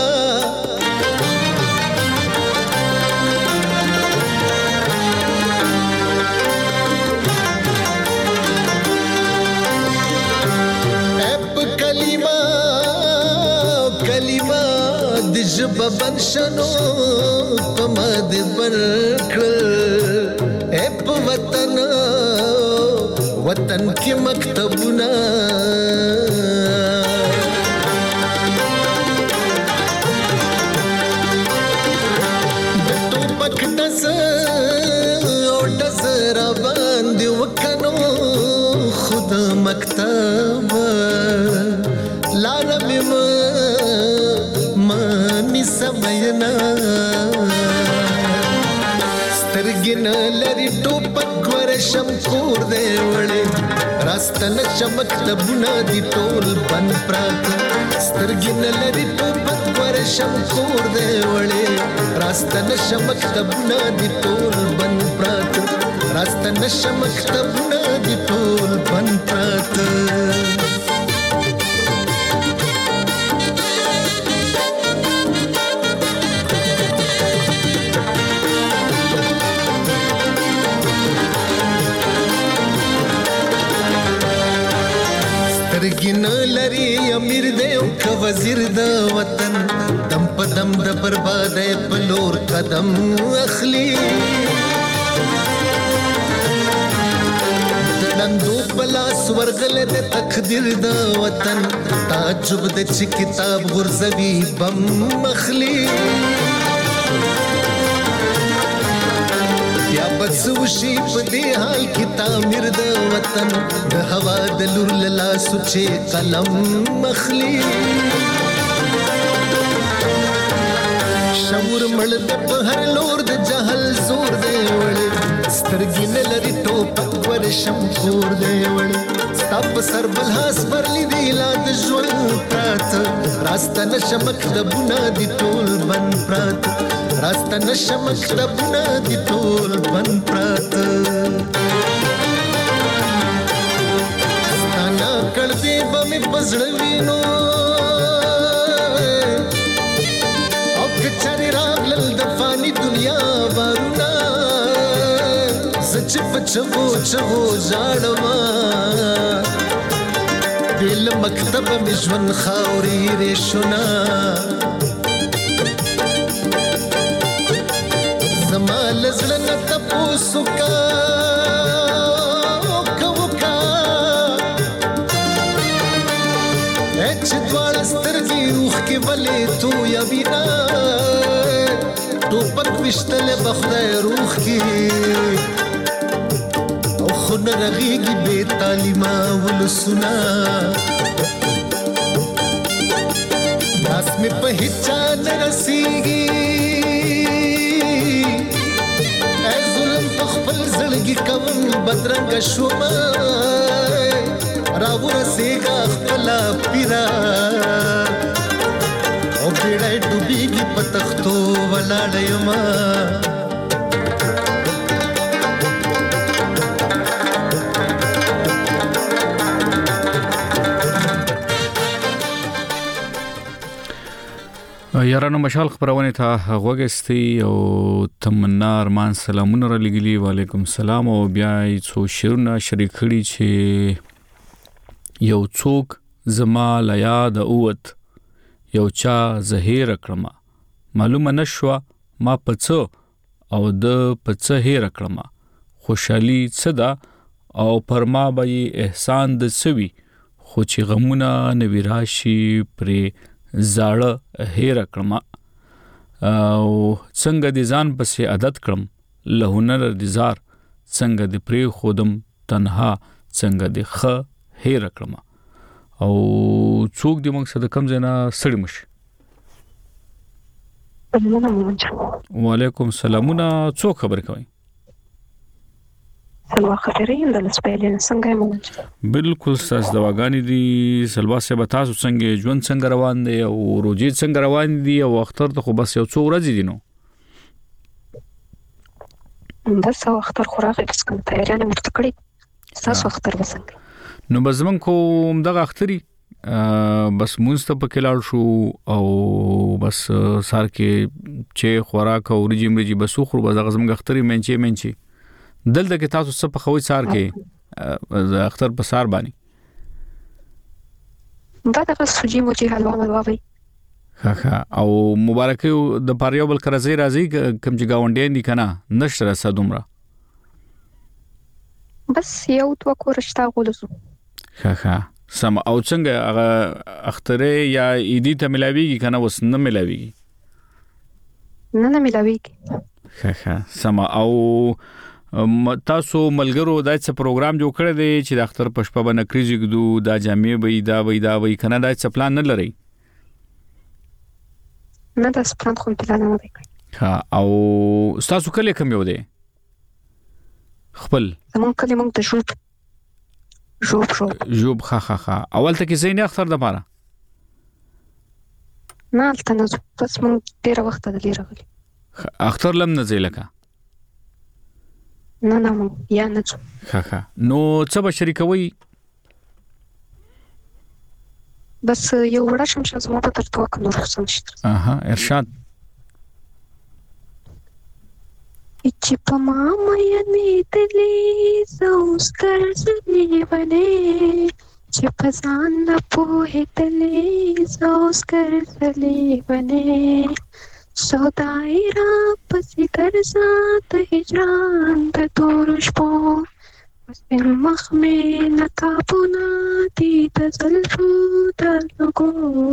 اپ کلمه کلمه د ژب بنشنو پمد برکل اپ وطن وطن کې مکتبونه مکتب لارم ما مانی سمینا سترګن لري ټوپک ورشم کور دی وړي راستن چمکتبونه دي ټول بن پراته سترګن لري ټوپک ورشم کور دی وړي راستن چمکتبونه دي ټول بن پراته راستن چمکتبونه دي ټول بن پراته سترګین لري امیر دی او ک وزیر د وطن دم په دم د بربادۍ په لور قدم اخلي نندو پلاس ورغله د تقدیر د وطن تعجب د چې کتاب غرزوي بم مخلي یا بسوشي په دې حال کې تعمیر د وطن د هوا د لور لاله سوچې قلم مخلي شعور مړ د په هر لور د جهل زور دی وړ سترګې نه لري ټوپک ورشم کور دی وړ ستا په سر بلحاس برلی دی لا د ژوند پراته راسته نشه مکتبونه دي ټول بند پراته راسته نشه مکتبونه دي ټول بند پراته ستانه کړدې به مې په زړه وینو او که چارې راغلل د فاني دنیا بارونه زه چې په چغو چغو ژاړمه بې له مکتبه مې ژوند خاورې ریشونه زما له زړه نه تپوس وکړه وکړه وکړه چې دواړه سترګې اوښکې ولې تویوینه ټوپک ویشتلی به خدای روح کې او خو نه رغېږي بې تعلیمه ولسونه لاس مې په هېچا نه رسېږي ای ظلم په خپل زړګي کوم بدرنګه شومه راورسېږه خپله پیره او بیړی ډوبېږي په تختو ولاړه یمه یارانو مشال خبرونه ته غوګستی او تمنا ارمان سلامونه را لګلی وعلیکم السلام او بیا څو شیرونه شریک کړي چې یو څوک زما لا یاد اوت یو چا زهیر کړم معلومه نشوه ما پڅو او د پڅه هیر کړم خوشحالي صدا او پرما به احسان د سوي خو چې غمونه نوی راشي پرې زاړه هیر کړم او څنګه دي ځان پسې عادت کړم له هنر دي زار څنګه دي پرې خودم تنها څنګه دي خ هیر کړم او څوک دې موږ سره کم زینا سړی مش وعلیکم السلامونه څوک خبر کوي سلوا خبرې د لسپېلین څنګه مونږ بالکل تاسو دواګانی دي سلوا سه به تاسو څنګه ژوند څنګه روان دي او روزي څنګه روان دي او اختر ته خو بس یو څو ورځې دي نو بس او اختر خوراک بس کوم تیاری نه متکړی تاسو اختر وسنګ نو بزمن کوم دغه اختري بس مونږ ته په کلاړ شو او بس سار کې چې خوراک او رجیم رجی بس خو بس غزم اختري منچې منچې دلته کې تاسو څه په خوي سار کې اختر په سار باندې دا د سوجي موجي حلوا ملوي ها ها او مبارک د پاریو بل کرزي راځي کوم چې گاونډین دي کنه نشره صدومره بس یو تو کورشتا غولسو ها ها سم او څنګه هغه اختره یا ایدی ته ملاويږي کنه وس نه ملاويږي نه نه ملاويږي ها ها سم او تاسو ملګرو دای څه پروګرام جوړ کړی دی چې د اختر پښپا باندې کریږي ګدو دا جامع وي دا وي دا وي کنه دای څه پلان نه لري نه دا پلان خو پلان نه دی ها او تاسو کله کوم یو دی خپل زمون کله مونږ ته جوب جوب جوب جوب ها ها ها اول ته کې زین اختر د پاره نه تاسو بس مونږ ډیر وخت د لري غلي اختر لم نه زیلکه نه نه یا نه ها ها نو څه به شریکوي بس یو وړه شم چې زما په ترتو کنه رخصت نشته اها ارشاد چې په ما مې نه دلی زوس کرځنی ونه چې په ځان نه پوهې دلی زوس کرځلې ونه سودایرا پسې کرزا ته هجران ته تورش پو بس په مخ مې نقابونه دي د زلفو د لګو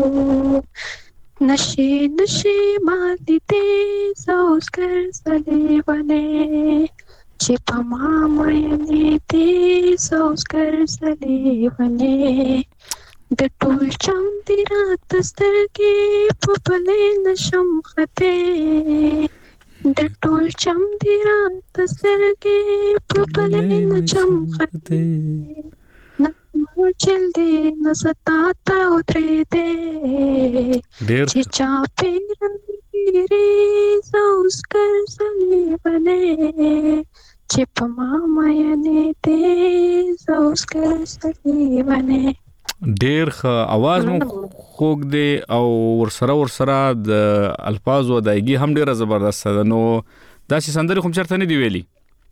نشي نشي مالي دې زوس کرځلې ونه چې په ما مې دې زوس کرځلې ونه د ټول چم دی رات سترګې په بلې نشم خته د ټول چم دی رات سترګې په بلې نشم خته نو چل دې نستا تا ودرې دې چې چا پیر تیرې زوس ګرځلې ونې چې په ما مینې دې زوس ګرځلې ونې. ډیر ښه आवाज مو خوږ دی او ورسره ورسره د الفاظ او ادایګي هم ډیره زبردست ده. نو دا چې سندري کوم چرته نه دی ویلي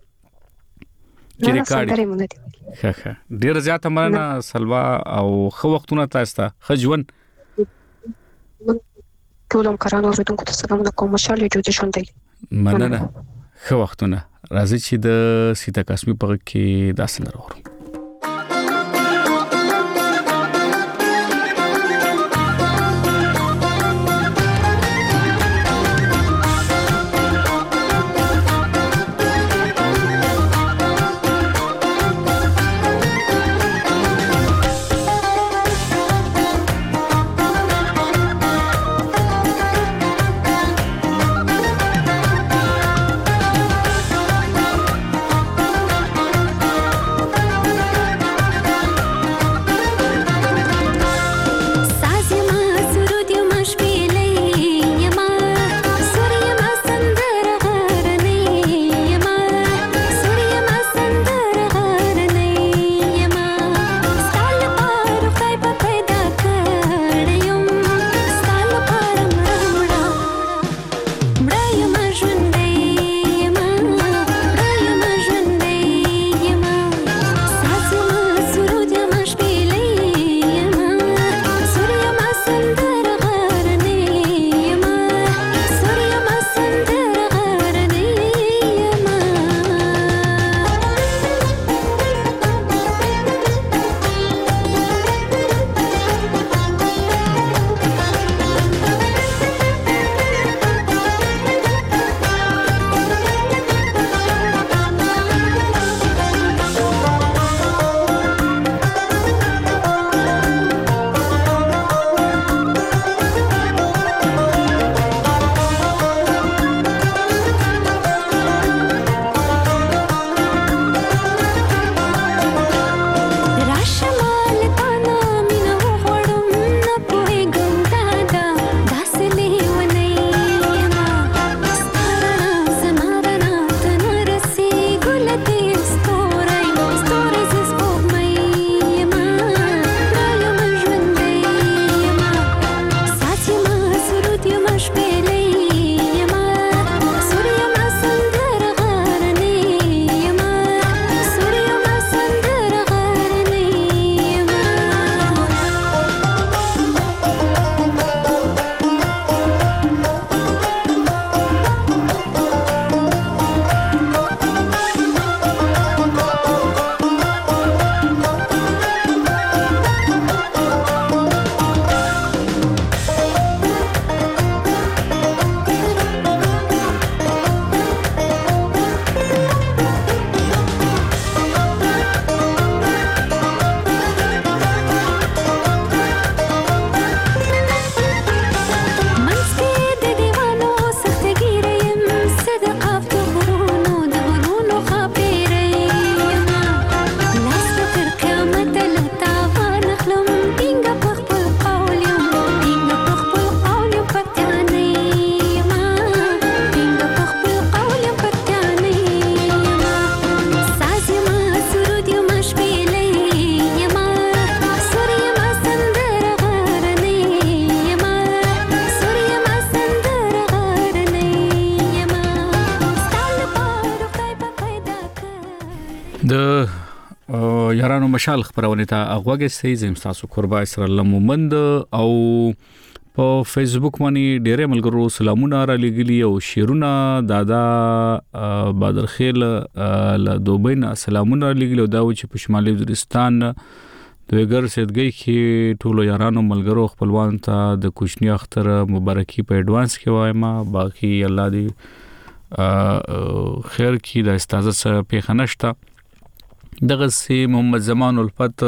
چې ریکارډ ښه ښه ډیر زیاته مننه سلوا او خو وختونه تاسو ته خجون ټولم کرانو اوریدونکو ته سلام کوم. مشال جوړ شوند دی مننه خو وختونه راځي چې د سیتا قسمی په کې داسې لرو. د یارانو مشال خبرونه ته اغوګه سي زم تاسو قربا سره لمومند او په فیسبوک باندې ډېر ملګرو سلامونه را لګلی او شیرونه دادا بدر خیل له دوبین سلامونه را لګلی دا و چې په شمالي وزیرستان د وګر سیدګي کې ټولو یارانو ملګرو خپلوان ته د کوچنی اختر مبارکي په اډوانس کې وایم. باقي الله دې خیر کې د استاذ سره پیښنشتا دغه سي محمد زمان الفت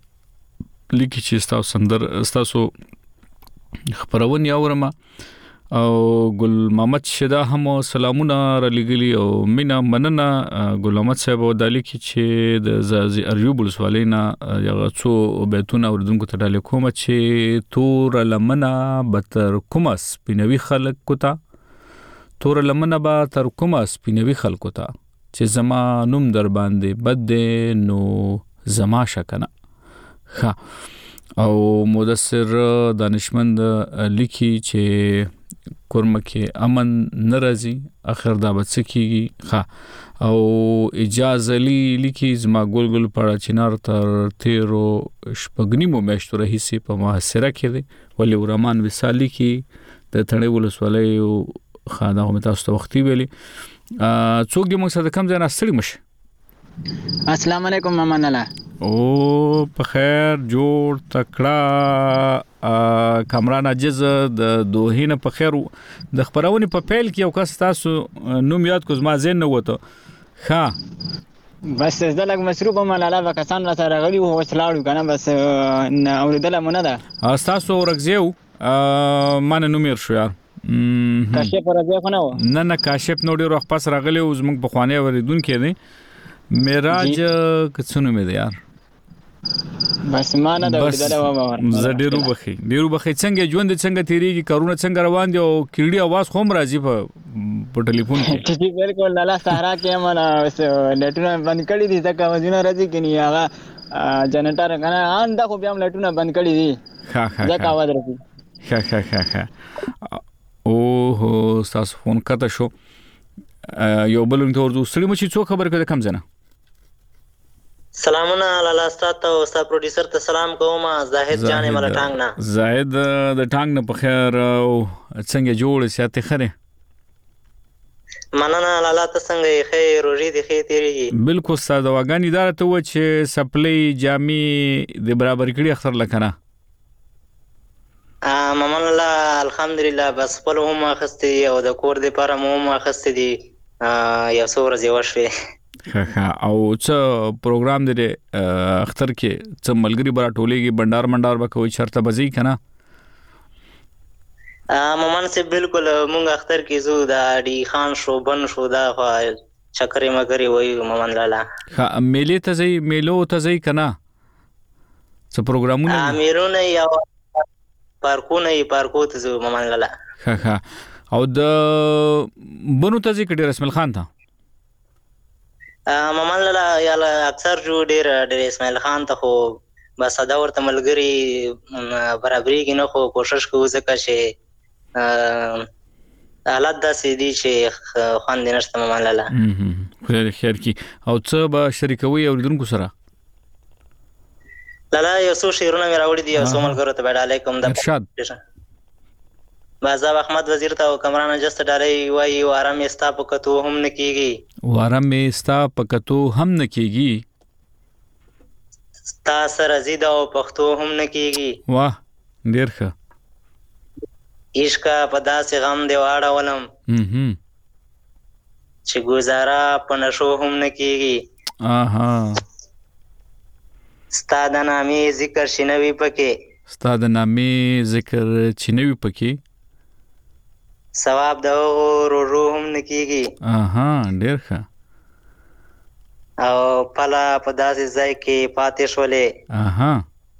لیکي چې تاسو سندر تاسو خبرونه اورم او ګل محمد شدا هم سلامونه را لګلی او مینا مننه ګل محمد صاحب ودالي کی چې د زازي اریوب ولسوالینا یغه څو بیتونه اوردونکو ته ډالې کوم چې تور لمنه بتر کومس پینوي خلق کوتا تور لمنه با تر کومس پینوي خلق کوتا چې زما نوم در باندې بد نو زما شکنه ها او مدثر دانشمند لیکي چې کورمکه امن ناراضي اخر دا بچکیږي ها او اجازه لیکي زما ګل ګل پړه چنار تر تیرو شپګنی مو مشتو رهسي په محاصره کې دي ولې ورمان وسالي کې د تړې ولسوالۍ خاده هم تاسو وختي ویلي څوک دې موږ سره کم ځای ناستړي مشه السلام علیکم مامان الله او په خیر جوړ تکړه کامران عجز د دوهینه په خیر د خبرونه په پیل کې یو کس تاسو نوم یاد کو زما زین نه وته ها بس زه لګ مصروف هم لاله وکسان را سره غلی او وسلاړو کنه بس اوریدل مونږ ده تاسو ورغزیو مان نومیر شو یار کاشف راځي خو نه نه نه کاشف نو ډیر وخت پس راغلی او زموږ په خوانه وریدون کې دی میراج کڅونو مې دی یار بس ما نه دا وړدل و ما زه ډیرو بخي ډیرو بخي څنګه ژوند څنګه تیریږي کارونه څنګه روان دي او کیړي आवाज خوم راځي په په ټلیفون کې چې بالکل لاله سهارا کې مانا لټونه بند کړی دي ځکه وځونه راځي کې نه هغه جنریټر کنه ان دا خو بیا هم لټونه بند کړی دي ها ها ځکه आवाज راځي ها ها ها ها او هو تاسو فون کته شو یو بلون ته ورته ستړي مچې څو خبر کړه کم زنه سلامونه لاله استاد او استاد پروډوسر ته سلام کوم زاهد جان مل ټانګ نه زاهد د ټانګ نه په خیر او څنګه جوړ ساتي خره مننه لاله ته څنګه خیر روزي دي خیر تیریږي بالکل استاد واغان اداره ته و چې سپلای جامي د برابر کړي اختر لکنه ا ممن الله الحمدلله بس په هم اخستي او د کور د لپاره مو هم اخستي دي یو څو ورځې وشوي ها ها او څه پروګرام دی اختر کې څه ملګری برا ټولېږي بندر منډار وکوي چرته بزی کنه ا ممن سه بالکل مونږ اختر کې زو دا ډي خان شو بن شو دا چکرې مګری وای ممن لاله ها میلې ته زی میلو ته زی کنه څه پروګرامونه ا میرونه یو پارکونه یې پارکو ته زو ممن لاله ها ها او د بنو ته زی کډي رسمل خان ته مامان لاله یاله اکثر جو ډیر ډیر اسماعیل خان ته خو بس دا ورته ملګری برابرۍ کې نه خو کوشش کوو ځکه چې حالات داسې دي چې خوند یې نشته مامان لاله خدای خیر کی او څه به شریکوي اوریدونکو سره لاله یو څو شعرونه مې راوړي دي او څو ملګرو ته به ډالۍ کوم د ارشاد بازاب احمد وزیر ته او کمران جست ډالۍ وایي واره مې ستا په کتو هم نه کېږي واره مې ستا په کتو هم نه کېږي ستا سره زیده او پښتو هم نه کېږي واه ډېر ښه عشقه په داسې غم دې واړولم چې ګزاره په نشو هم نه کېږي آها ستا د نامې ذکر شنوي پکې ستا د نامې ذکر چنوي پکې ثواب د روزو هم نکېږي اها ډېر ښه او پلا په داسې ځای کې پاتې شولې اها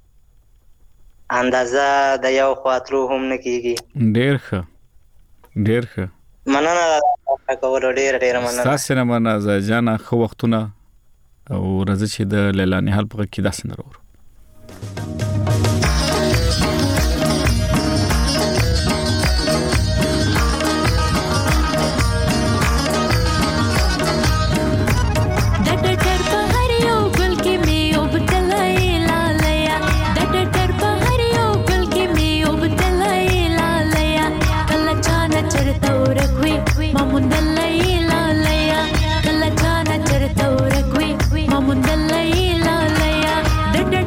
اندازه د یو خاطرو هم نکېږي ډېر ښه ډېر ښه مننه کول ډېر ډېر مننه تاسو نه مننه ځانا خو وختونه او راځي چې د لیلا نهال په کې داسې نه ورو Mamundalla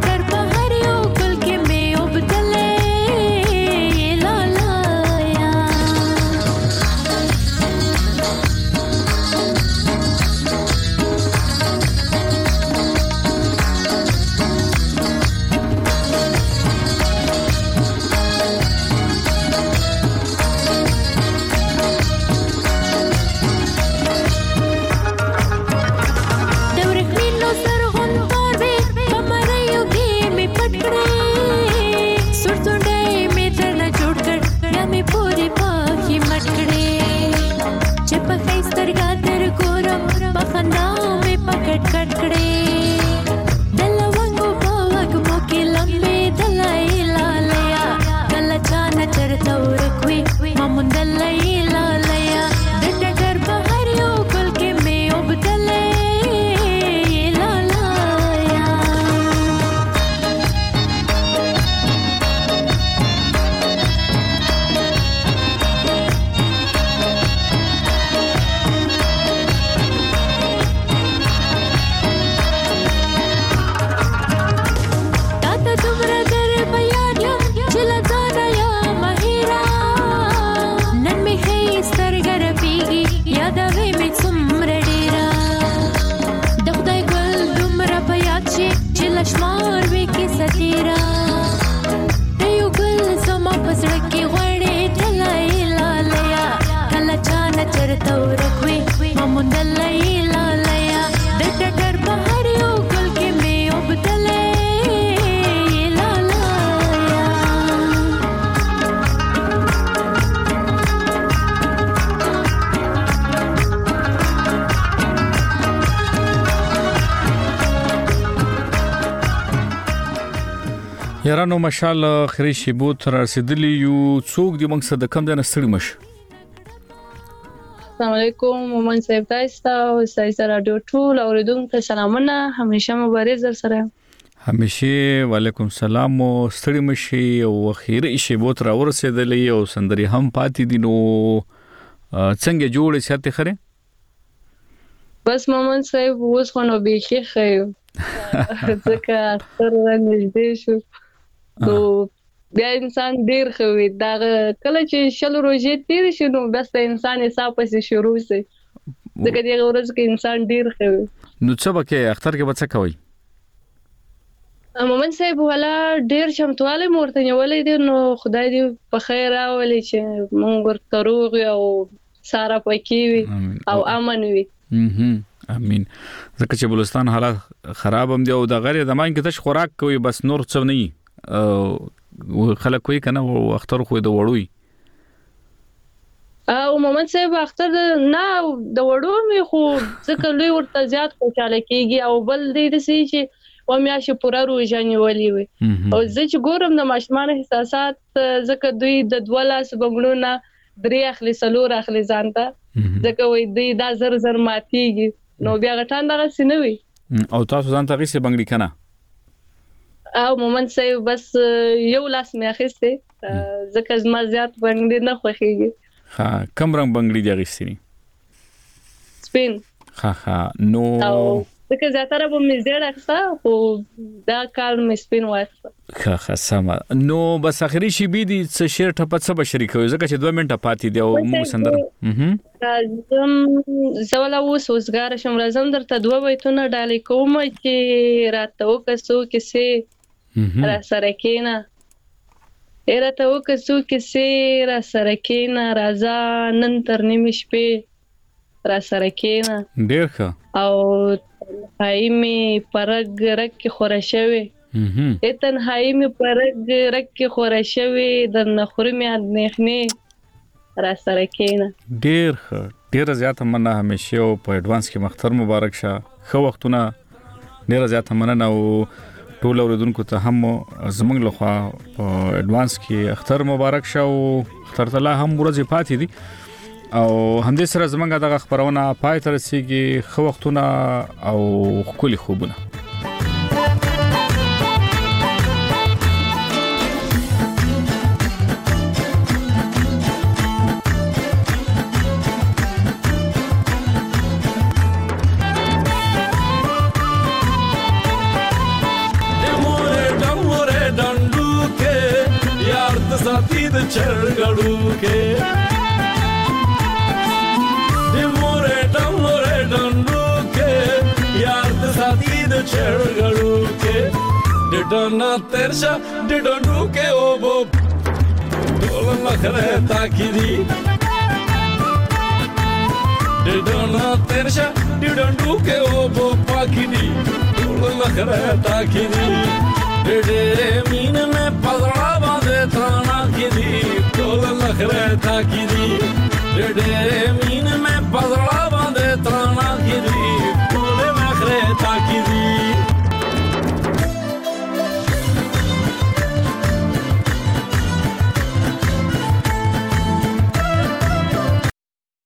ورکوي ممندل لیلا لیا د ټټر بهر یو ګل کې مې وبدلې لا لا یارانو مشال خري شیبو تر رسیدلی یو څوک دی موږ سره د کم دنه ستړي مش السلام علیکم مومن صاحب تاسو او سایسه رادیو ټول اوریدونکو سلامونه همیشه مبارز در سره همیشه وعلیکم السلام او ستړي مشي او خیر شیبو تر ورسېدلی او سندري هم پاتې دي نو څنګه جوړ شته خره بس مومن صاحب اوس خو نو بيخي خيو ځکه تر نږدې شو نو بیا انسان ډیر خوي دا کله چې شل روزې تیر شي نو بس انسان حساب پسې شروع شي ځکه دغه ورځ کې انسان ډیر خوي نو څه وکي اختر کې بچ کوي مومن صاحب ولا ډیر چمتواله مورته نیولې دي نو خدای دې په خیر راولي چې مونږ ورته روغ او سارا پکې وي او امن وي امين ځکه چې بلوچستان حالات خراب هم دي او د غیر زمان کې تش خوراک کوي بس نور څه نه خلک کوي کنه او اختر خو د وړوي او مومن صاحب اختر نه د وړو می خو ځکه لوی ورته زیات خوشاله کیږي او بل دې دسي چې و میاشه پورا روزه نیولې وي او زه چې ګورم د ماشومان احساسات ځکه دوی د دولاس بنگلونه درې اخلي سلور اخلي ځانته ځکه وې دوی دا زر زر ماتيږي نو بیا غټان دغه سينوي او تاسو ځان ته غيسه بنگلي کنه او مومن صاحب بس یو لاس مې اخیسته ځکه زما زیات بنگلي نه خوخيږي ها کوم رنگ بنگلي دی غيسيني سپین ها ها نو ځکه زیاتره به مې زیړ اخسا خو دا کال مې سپین واخسا ها ها سم نو بس اخري شي بي دي څه شیر ټپه څه بشری کوي ځکه چې دوه منټه پاتې دی او موږ سندر هم زولا وس وسګار شم راځم درته دوه بیتونه ډالې کوم چې راته وکسو کیسه را سره کینا راته وکسو کیسه را سره کینا راځه نن تر نیمه شپې را سره کینا ډیر ښه او هایمه پرګ رک خورشوي اتن هایمه پرګ رک خورشوي د نخرمه نخنه را سره کینا ډیر ښه ډیر زیات مننه همیشه او په اډوانس کې مختر مبارک شه خو وختونه ډیر زیات مننه او ټول اوریدونکو ته هم زمنګ لخوا په اډوانس کې اختر مبارک شه او اختر تعالی هم ورځ پاتې دي او همدې سره زمنګ دغه خبرونه پای تر رسیدي خو وختونه او خولي خوبونه चढ़गड़ू के मोरे डमोरे डंडू के यार साथी द चढ़गड़ू के डिडोना तेरशा डिडोंडू के ओ बो डोल लखरे ताकिरी डिडोना तेरशा डिडोंडू के ओ बो पाकिरी डोल लखरे ताकिरी डे मीन में पगड़ा बांधे थाना की दी टोल लखरे था की दी डे मीन में पगड़ा